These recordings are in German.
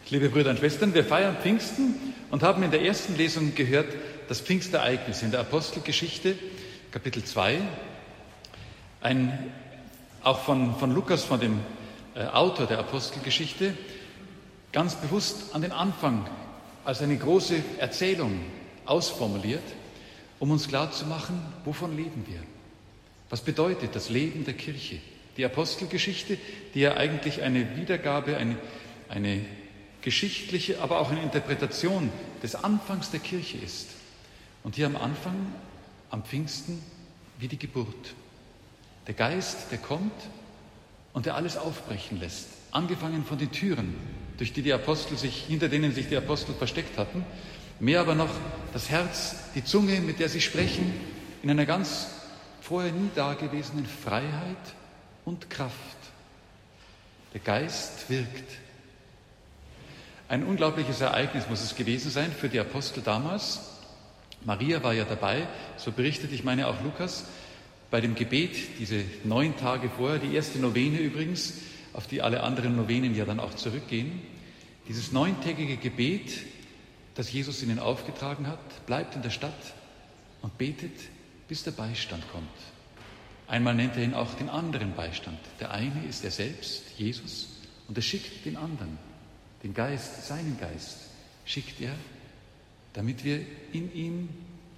Liebe Brüder und Schwestern, wir feiern Pfingsten und haben in der ersten Lesung gehört das Pfingstereignis in der Apostelgeschichte, Kapitel 2, auch von Lukas, von dem Autor der Apostelgeschichte, ganz bewusst an den Anfang als eine große Erzählung ausformuliert, um uns klarzumachen, wovon leben wir? Was bedeutet das Leben der Kirche? Die Apostelgeschichte, die ja eigentlich eine Wiedergabe, eine geschichtliche, aber auch eine Interpretation des Anfangs der Kirche ist. Und hier am Anfang, am Pfingsten, wie die Geburt. Der Geist, der kommt und der alles aufbrechen lässt. Angefangen von den Türen, hinter denen sich die Apostel versteckt hatten. Mehr aber noch das Herz, die Zunge, mit der sie sprechen, in einer ganz vorher nie dagewesenen Freiheit und Kraft. Der Geist wirkt. Ein unglaubliches Ereignis muss es gewesen sein für die Apostel damals. Maria war ja dabei, so berichtet, ich meine auch Lukas, bei dem Gebet, diese 9 Tage vorher, die erste Novene übrigens, auf die alle anderen Novenen ja dann auch zurückgehen. Dieses 9-tägige Gebet, das Jesus ihnen aufgetragen hat, bleibt in der Stadt und betet, bis der Beistand kommt. Einmal nennt er ihn auch den anderen Beistand. Der eine ist er selbst, Jesus, und er schickt den anderen. Den Geist, seinen Geist, schickt er, damit wir in ihm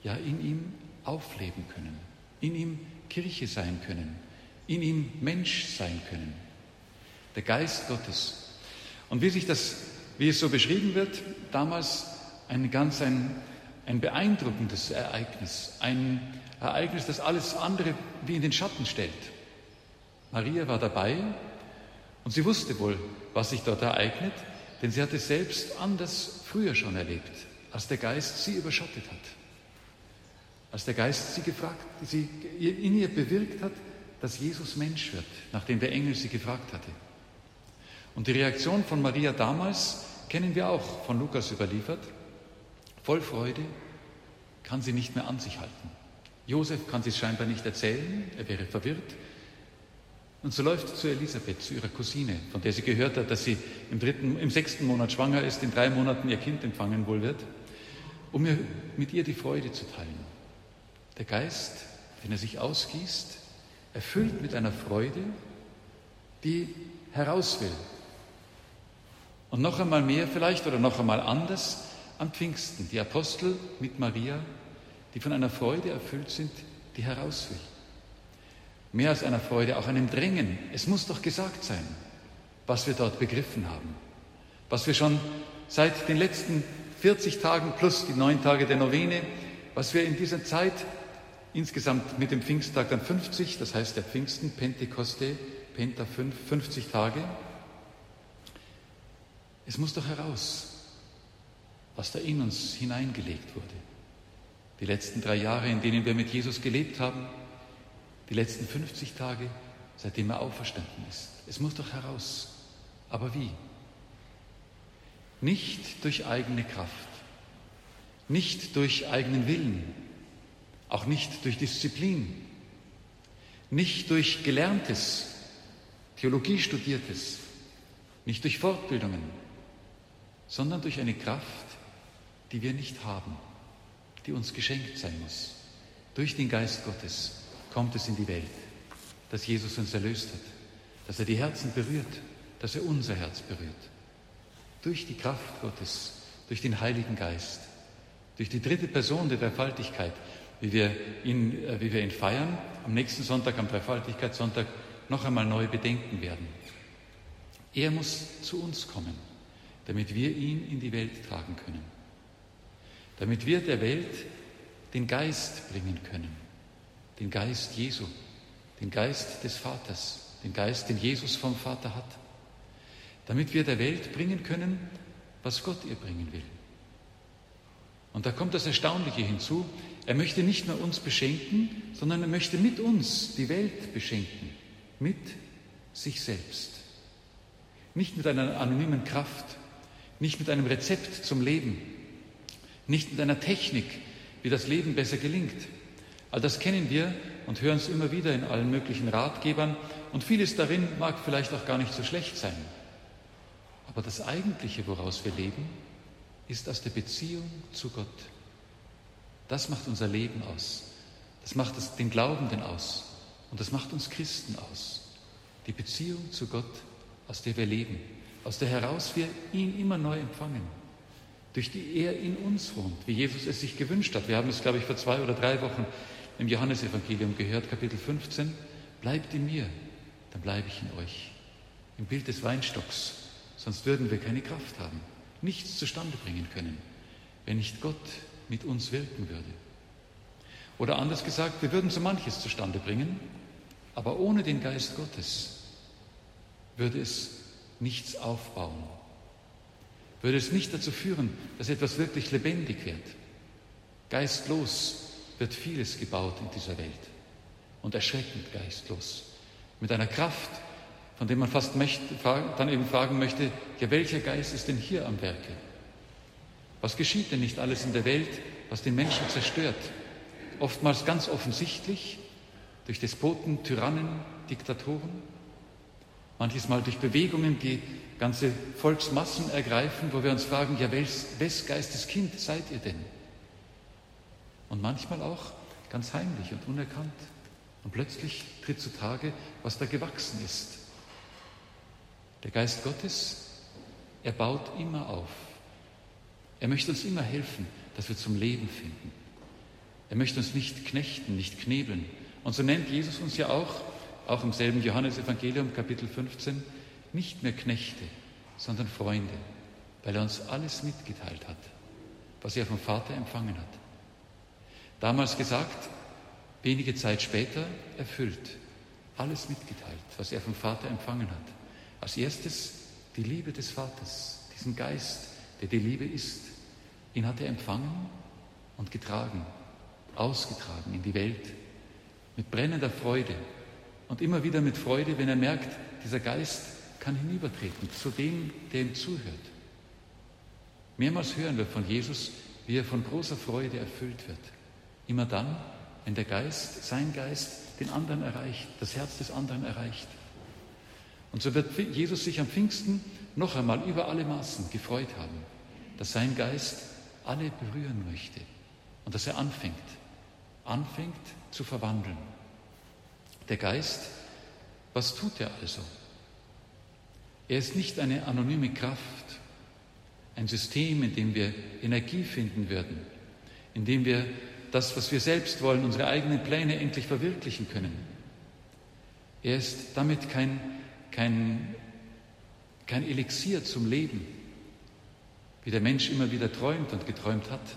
aufleben können, in ihm Kirche sein können, in ihm Mensch sein können. Der Geist Gottes. Und wie es so beschrieben wird, damals ein beeindruckendes Ereignis, ein Ereignis, das alles andere wie in den Schatten stellt. Maria war dabei und sie wusste wohl, was sich dort ereignet, denn sie hat es selbst anders früher schon erlebt, als der Geist sie überschattet hat. Als der Geist sie in ihr bewirkt hat, dass Jesus Mensch wird, nachdem der Engel sie gefragt hatte. Und die Reaktion von Maria damals kennen wir auch von Lukas überliefert. Voll Freude kann sie nicht mehr an sich halten. Josef kann sie es scheinbar nicht erzählen, er wäre verwirrt. Und so läuft sie zu Elisabeth, zu ihrer Cousine, von der sie gehört hat, dass sie im 6. Monat schwanger ist, in 3 Monaten ihr Kind empfangen wohl wird, um mit ihr die Freude zu teilen. Der Geist, wenn er sich ausgießt, erfüllt mit einer Freude, die heraus will. Und noch einmal mehr vielleicht oder noch einmal anders am Pfingsten, die Apostel mit Maria, die von einer Freude erfüllt sind, die heraus will. Mehr als einer Freude, auch einem Drängen. Es muss doch gesagt sein, was wir dort begriffen haben. Was wir schon seit den letzten 40 Tagen plus die 9 Tage der Novene, was wir in dieser Zeit insgesamt mit dem Pfingsttag dann 50, das heißt der Pfingsten, Pentekoste, Penta 50 Tage. Es muss doch heraus, was da in uns hineingelegt wurde. Die letzten 3 Jahre, in denen wir mit Jesus gelebt haben, die letzten 50 Tage, seitdem er auferstanden ist. Es muss doch heraus. Aber wie? Nicht durch eigene Kraft, nicht durch eigenen Willen, auch nicht durch Disziplin, nicht durch Gelerntes, Theologiestudiertes, nicht durch Fortbildungen, sondern durch eine Kraft, die wir nicht haben, die uns geschenkt sein muss. Durch den Geist Gottes kommt es in die Welt, dass Jesus uns erlöst hat, dass er die Herzen berührt, dass er unser Herz berührt. Durch die Kraft Gottes, durch den Heiligen Geist, durch die 3. Person der Dreifaltigkeit, wie wir ihn feiern, am nächsten Sonntag, am Dreifaltigkeitssonntag, noch einmal neu bedenken werden. Er muss zu uns kommen, damit wir ihn in die Welt tragen können, damit wir der Welt den Geist bringen können. Den Geist Jesu, den Geist des Vaters, den Geist, den Jesus vom Vater hat, damit wir der Welt bringen können, was Gott ihr bringen will. Und da kommt das Erstaunliche hinzu, er möchte nicht nur uns beschenken, sondern er möchte mit uns die Welt beschenken, mit sich selbst. Nicht mit einer anonymen Kraft, nicht mit einem Rezept zum Leben, nicht mit einer Technik, wie das Leben besser gelingt. All das kennen wir und hören es immer wieder in allen möglichen Ratgebern und vieles darin mag vielleicht auch gar nicht so schlecht sein. Aber das Eigentliche, woraus wir leben, ist aus der Beziehung zu Gott. Das macht unser Leben aus. Das macht den Glaubenden aus. Und das macht uns Christen aus. Die Beziehung zu Gott, aus der wir leben, aus der heraus wir ihn immer neu empfangen, durch die er in uns wohnt, wie Jesus es sich gewünscht hat. Wir haben es, glaube ich, vor 2 oder 3 Wochen im Johannesevangelium gehört, Kapitel 15. Bleibt in mir, dann bleibe ich in euch. Im Bild des Weinstocks, sonst würden wir keine Kraft haben, nichts zustande bringen können, wenn nicht Gott mit uns wirken würde. Oder anders gesagt, wir würden so manches zustande bringen, aber ohne den Geist Gottes würde es nichts aufbauen, würde es nicht dazu führen, dass etwas wirklich lebendig wird. Geistlos wird vieles gebaut in dieser Welt und erschreckend geistlos, mit einer Kraft, von dem man fast dann eben fragen möchte, ja, welcher Geist ist denn hier am Werke? Was geschieht denn nicht alles in der Welt, was den Menschen zerstört? Oftmals ganz offensichtlich durch Despoten, Tyrannen, Diktatoren, manches Mal durch Bewegungen, die ganze Volksmassen ergreifen, wo wir uns fragen, ja, wes Geisteskind seid ihr denn? Und manchmal auch ganz heimlich und unerkannt. Und plötzlich tritt zutage, was da gewachsen ist. Der Geist Gottes, er baut immer auf. Er möchte uns immer helfen, dass wir zum Leben finden. Er möchte uns nicht knechten, nicht knebeln. Und so nennt Jesus uns ja auch im selben Johannesevangelium, Kapitel 15, nicht mehr Knechte, sondern Freunde, weil er uns alles mitgeteilt hat, was er vom Vater empfangen hat. Damals gesagt, wenige Zeit später erfüllt, alles mitgeteilt, was er vom Vater empfangen hat. Als erstes die Liebe des Vaters, diesen Geist, der die Liebe ist. Ihn hat er empfangen und getragen, ausgetragen in die Welt, mit brennender Freude und immer wieder mit Freude, wenn er merkt, dieser Geist kann hinübertreten zu dem, der ihm zuhört. Mehrmals hören wir von Jesus, wie er von großer Freude erfüllt wird. Immer dann, wenn der Geist, sein Geist, den anderen erreicht, das Herz des anderen erreicht. Und so wird Jesus sich am Pfingsten noch einmal über alle Maßen gefreut haben, dass sein Geist alle berühren möchte und dass er anfängt zu verwandeln. Der Geist, was tut er also? Er ist nicht eine anonyme Kraft, ein System, in dem wir Energie finden würden, in dem wir das, was wir selbst wollen, unsere eigenen Pläne endlich verwirklichen können. Er ist damit kein Elixier zum Leben, wie der Mensch immer wieder träumt und geträumt hat.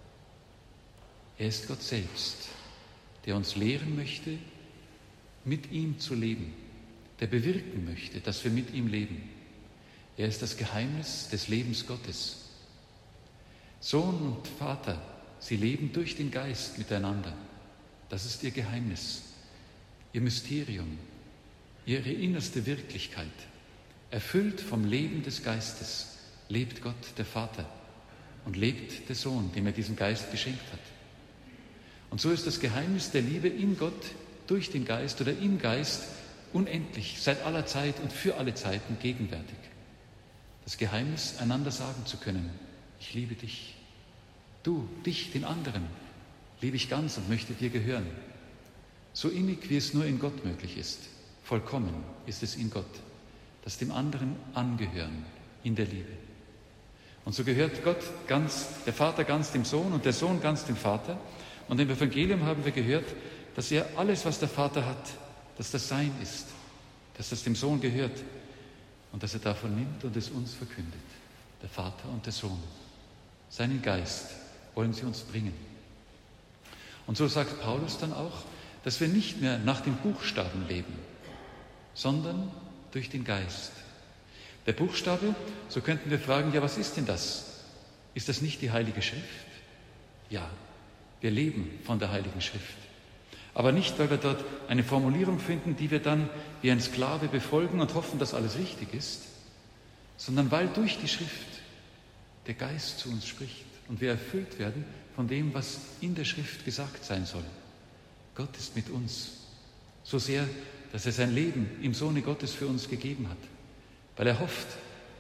Er ist Gott selbst, der uns lehren möchte, mit ihm zu leben, der bewirken möchte, dass wir mit ihm leben. Er ist das Geheimnis des Lebens Gottes. Sohn und Vater, sie leben durch den Geist miteinander. Das ist ihr Geheimnis, ihr Mysterium, ihre innerste Wirklichkeit. Erfüllt vom Leben des Geistes lebt Gott, der Vater, und lebt der Sohn, dem er diesen Geist geschenkt hat. Und so ist das Geheimnis der Liebe in Gott, durch den Geist oder im Geist, unendlich, seit aller Zeit und für alle Zeiten gegenwärtig. Das Geheimnis, einander sagen zu können, ich liebe dich. Du, dich, den anderen, liebe ich ganz und möchte dir gehören. So innig, wie es nur in Gott möglich ist. Vollkommen ist es in Gott, das dem anderen angehören in der Liebe. Und so gehört Gott ganz, der Vater ganz dem Sohn und der Sohn ganz dem Vater. Und im Evangelium haben wir gehört, dass er alles, was der Vater hat, dass das sein ist, dass das dem Sohn gehört und dass er davon nimmt und es uns verkündet. Der Vater und der Sohn. Seinen Geist wollen sie uns bringen. Und so sagt Paulus dann auch, dass wir nicht mehr nach den Buchstaben leben, sondern durch den Geist. Der Buchstabe, so könnten wir fragen, ja, was ist denn das? Ist das nicht die Heilige Schrift? Ja, wir leben von der Heiligen Schrift. Aber nicht, weil wir dort eine Formulierung finden, die wir dann wie ein Sklave befolgen und hoffen, dass alles richtig ist, sondern weil durch die Schrift der Geist zu uns spricht und wir erfüllt werden von dem, was in der Schrift gesagt sein soll. Gott ist mit uns, so sehr, dass er sein Leben im Sohne Gottes für uns gegeben hat, weil er hofft,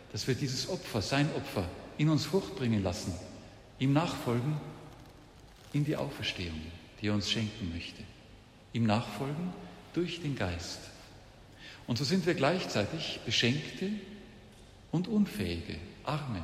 dass wir dieses Opfer, sein Opfer, in uns Frucht bringen lassen, ihm nachfolgen in die Auferstehung, die er uns schenken möchte. Ihm nachfolgen durch den Geist. Und so sind wir gleichzeitig Beschenkte und Unfähige, Arme.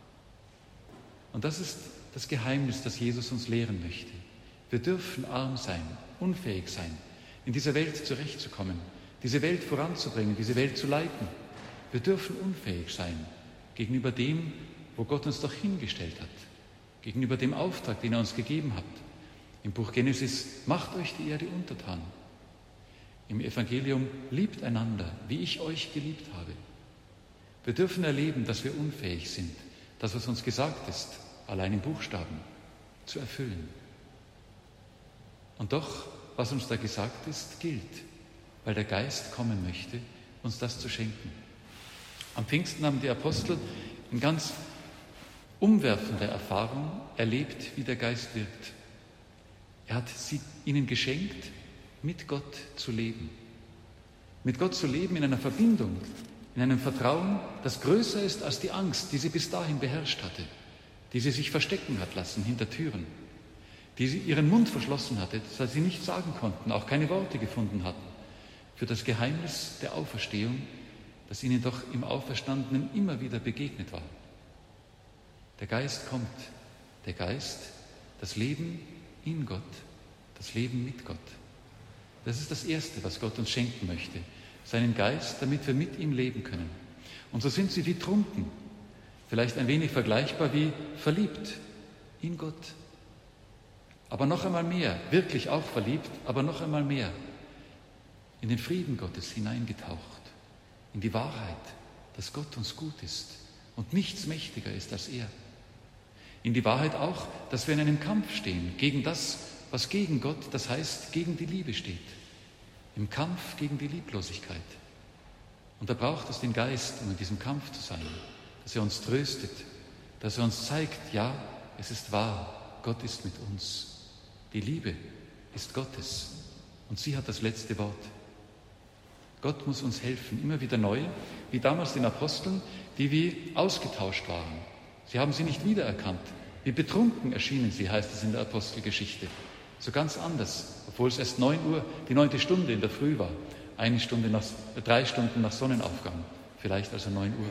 Und das ist das Geheimnis, das Jesus uns lehren möchte. Wir dürfen arm sein, unfähig sein, in dieser Welt zurechtzukommen, diese Welt voranzubringen, diese Welt zu leiten. Wir dürfen unfähig sein gegenüber dem, wo Gott uns doch hingestellt hat, gegenüber dem Auftrag, den er uns gegeben hat. Im Buch Genesis, macht euch die Erde untertan. Im Evangelium, liebt einander, wie ich euch geliebt habe. Wir dürfen erleben, dass wir unfähig sind, das, was uns gesagt ist, allein in Buchstaben, zu erfüllen. Und doch, was uns da gesagt ist, gilt, weil der Geist kommen möchte, uns das zu schenken. Am Pfingsten haben die Apostel in ganz umwerfender Erfahrung erlebt, wie der Geist wirkt. Er hat ihnen geschenkt, mit Gott zu leben. Mit Gott zu leben in einer Verbindung, in einem Vertrauen, das größer ist als die Angst, die sie bis dahin beherrscht hatte, die sie sich verstecken hat lassen hinter Türen, die sie ihren Mund verschlossen hatte, dass sie nichts sagen konnten, auch keine Worte gefunden hatten für das Geheimnis der Auferstehung, das ihnen doch im Auferstandenen immer wieder begegnet war. Der Geist kommt, der Geist, das Leben in Gott, das Leben mit Gott. Das ist das Erste, was Gott uns schenken möchte, seinen Geist, damit wir mit ihm leben können. Und so sind sie wie trunken, vielleicht ein wenig vergleichbar wie verliebt in Gott. Aber noch einmal mehr, wirklich auch verliebt, aber noch einmal mehr in den Frieden Gottes hineingetaucht, in die Wahrheit, dass Gott uns gut ist und nichts mächtiger ist als er. In die Wahrheit auch, dass wir in einem Kampf stehen gegen das, was gegen Gott, das heißt gegen die Liebe steht. Im Kampf gegen die Lieblosigkeit. Und da braucht es den Geist, um in diesem Kampf zu sein, dass er uns tröstet, dass er uns zeigt, ja, es ist wahr, Gott ist mit uns. Die Liebe ist Gottes und sie hat das letzte Wort. Gott muss uns helfen, immer wieder neu, wie damals den Aposteln, die wie ausgetauscht waren. Sie haben sie nicht wiedererkannt. Wie betrunken erschienen sie, heißt es in der Apostelgeschichte. So ganz anders, obwohl es erst 9 Uhr, die 9. Stunde in der Früh war. 3 Stunden nach Sonnenaufgang, vielleicht also 9 Uhr.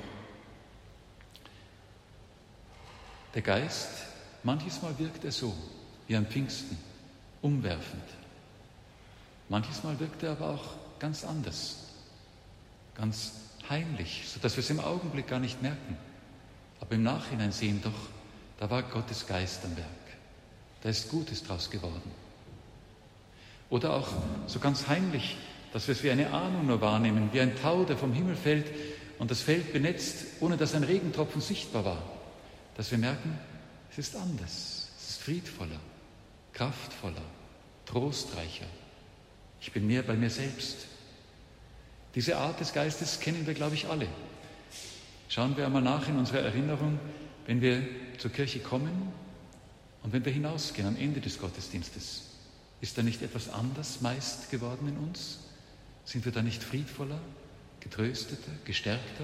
Der Geist, manches Mal wirkt er so, wie am Pfingsten, umwerfend. Manches Mal wirkt er aber auch ganz anders, ganz heimlich, sodass wir es im Augenblick gar nicht merken. Aber im Nachhinein sehen doch, da war Gottes Geist am Werk. Da ist Gutes draus geworden. Oder auch so ganz heimlich, dass wir es wie eine Ahnung nur wahrnehmen, wie ein Tau, der vom Himmel fällt und das Feld benetzt, ohne dass ein Regentropfen sichtbar war. Dass wir merken, es ist anders, es ist friedvoller, kraftvoller, trostreicher. Ich bin mehr bei mir selbst. Diese Art des Geistes kennen wir, glaube ich, alle. Schauen wir einmal nach in unserer Erinnerung, wenn wir zur Kirche kommen und wenn wir hinausgehen am Ende des Gottesdienstes. Ist da nicht etwas anders meist geworden in uns? Sind wir da nicht friedvoller, getrösteter, gestärkter?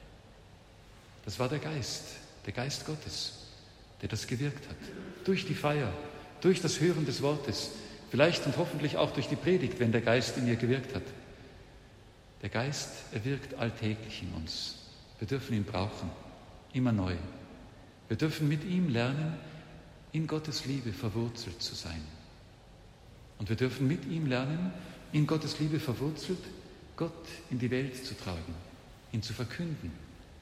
Das war der Geist Gottes, der das gewirkt hat. Durch die Feier, durch das Hören des Wortes, vielleicht und hoffentlich auch durch die Predigt, wenn der Geist in ihr gewirkt hat. Der Geist, er wirkt alltäglich in uns. Wir dürfen ihn brauchen, immer neu. Wir dürfen mit ihm lernen, in Gottes Liebe verwurzelt zu sein. Und wir dürfen mit ihm lernen, in Gottes Liebe verwurzelt, Gott in die Welt zu tragen, ihn zu verkünden.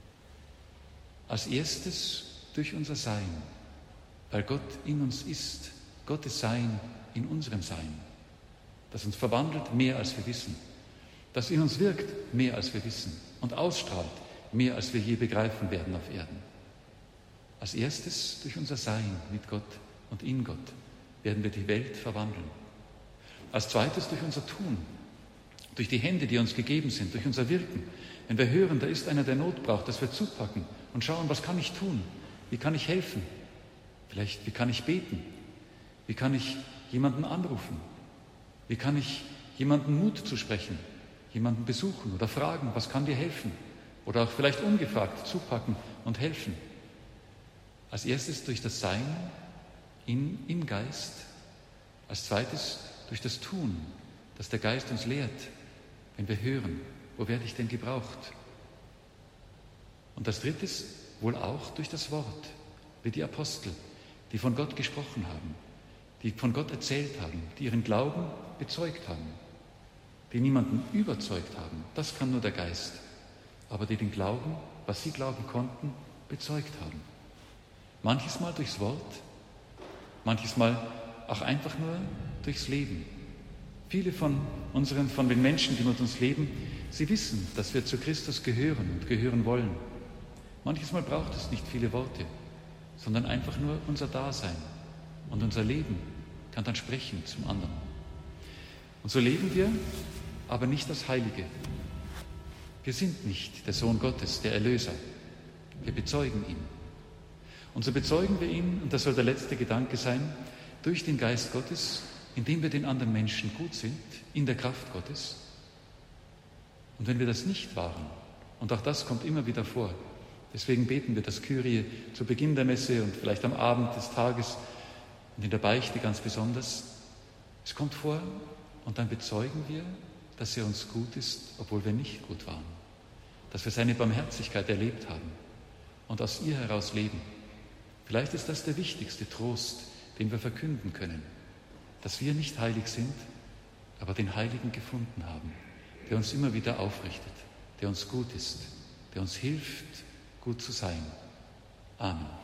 Als erstes durch unser Sein, weil Gott in uns ist, Gottes Sein in unserem Sein, das uns verwandelt mehr als wir wissen, das in uns wirkt mehr als wir wissen und ausstrahlt mehr als wir je begreifen werden auf Erden. Als erstes durch unser Sein mit Gott und in Gott werden wir die Welt verwandeln. Als zweites durch unser Tun, durch die Hände, die uns gegeben sind, durch unser Wirken. Wenn wir hören, da ist einer, der Not braucht, dass wir zupacken und schauen, was kann ich tun? Wie kann ich helfen? Vielleicht, wie kann ich beten? Wie kann ich jemanden anrufen? Wie kann ich jemanden Mut zusprechen? Jemanden besuchen oder fragen, was kann dir helfen? oder auch vielleicht ungefragt zupacken und helfen. Als erstes durch das Sein im Geist, als zweites durch das Tun, das der Geist uns lehrt, wenn wir hören, wo werde ich denn gebraucht? Und als drittes wohl auch durch das Wort, wie die Apostel, die von Gott gesprochen haben, die von Gott erzählt haben, die ihren Glauben bezeugt haben, die niemanden überzeugt haben, das kann nur der Geist, aber die den Glauben, was sie glauben konnten, bezeugt haben. Manches Mal durchs Wort, manches Mal auch einfach nur durchs Leben. Viele von den Menschen, die mit uns leben, sie wissen, dass wir zu Christus gehören und gehören wollen. Manches Mal braucht es nicht viele Worte, sondern einfach nur unser Dasein. Und unser Leben kann dann sprechen zum anderen. Und so leben wir, aber nicht als Heilige. Wir sind nicht der Sohn Gottes, der Erlöser. Wir bezeugen ihn. Und so bezeugen wir ihn, und das soll der letzte Gedanke sein, durch den Geist Gottes, indem wir den anderen Menschen gut sind, in der Kraft Gottes. Und wenn wir das nicht waren, und auch das kommt immer wieder vor, deswegen beten wir das Kyrie zu Beginn der Messe und vielleicht am Abend des Tages und in der Beichte ganz besonders. Es kommt vor und dann bezeugen wir, dass er uns gut ist, obwohl wir nicht gut waren. Dass wir seine Barmherzigkeit erlebt haben und aus ihr heraus leben. Vielleicht ist das der wichtigste Trost, den wir verkünden können, dass wir nicht heilig sind, aber den Heiligen gefunden haben, der uns immer wieder aufrichtet, der uns gut ist, der uns hilft, gut zu sein. Amen.